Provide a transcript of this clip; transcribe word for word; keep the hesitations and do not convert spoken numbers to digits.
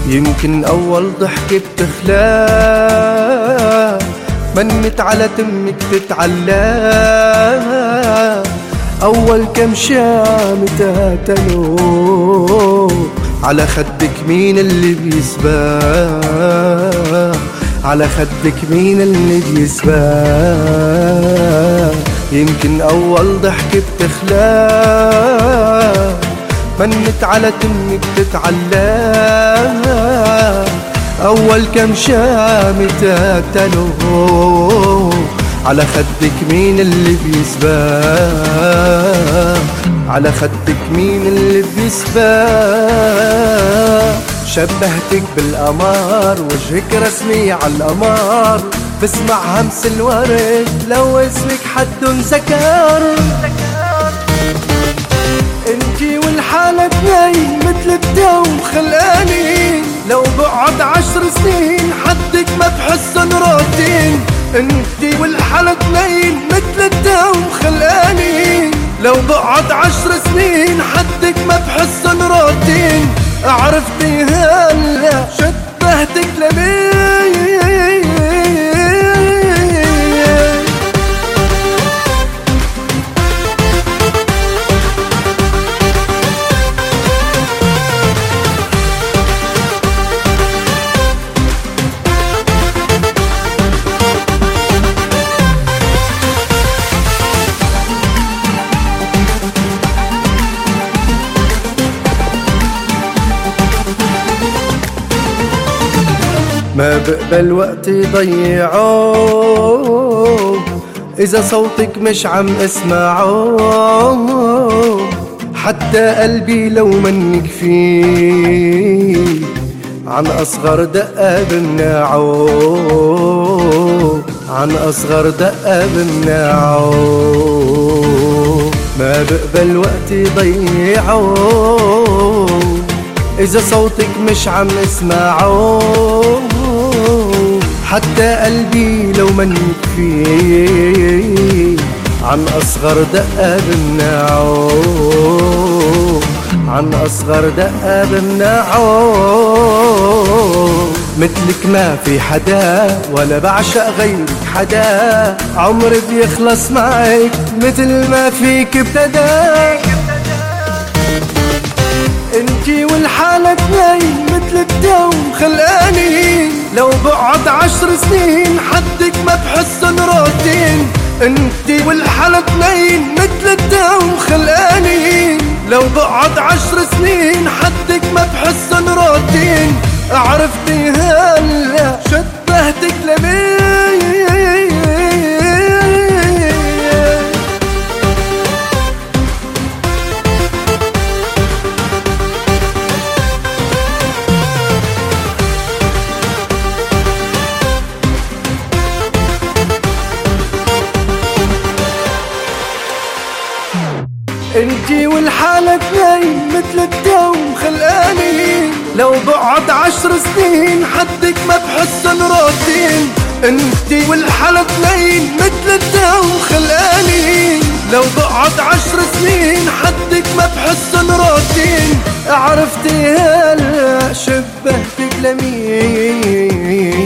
يمكن أول ضحكة بتخلى منت على تمك تتعلى، أول كم شام تاتلو على خدك مين اللي بيسبى، على خدك مين اللي بيسبى. يمكن أول ضحكة بتخلى منت على تمك تتعلى، أول كم شام تاتلو على خدك مين اللي بيسبى، على خدك مين اللي بيسبى. شبهتك بالقمر وجهك رسمي على القمر، بسمع همس الورد لو اسمك حد ذكر. انتي والحالة اتنين مثل الدوم خلقاني، لو بقعد عشر سنين حدك ما بحسن روتين. انتي والحالة اتنين مثل الدوم خلقاني، لو بقعد عشر سنين حدك ما بحسن روتين. عرفتي هلا شبهتك لمين؟ ما بقبل وقت يضيعوه إذا صوتك مش عم اسمعه، حتى قلبي لو منك فيه عن أصغر دقة بمنعه، عن أصغر دقة بمنعه. ما بقبل وقت يضيعه إذا صوتك مش عم اسمعه، حتى قلبي لو منك فيه عن أصغر دقة بمنعه، عن أصغر دقة بمنعه. مثلك ما في حدا ولا بعشق غيرك حدا، عمري بيخلص معك مثل ما فيك ابتدى. انتي والحالة اتنين مثل الدوم خلقاني، لو بقعد عشر سنين حدك ما بحسن روتين. انتي والحالة اتنين مثل الدوم خلقاني، لو بقعد عشر سنين حدك ما بحسن روتين. عرفتي هلا شبهتك لمين؟ انتي والحالة اتنين مثل الدوم خلقاني، لو بقعد عشر سنين حدك ما بحسن روتين. انتي والحالة اتنين مثل الدوم خلقاني، لو بقعد عشر سنين حدك ما بحسن روتين. عرفتي هلا شبهتك لمين؟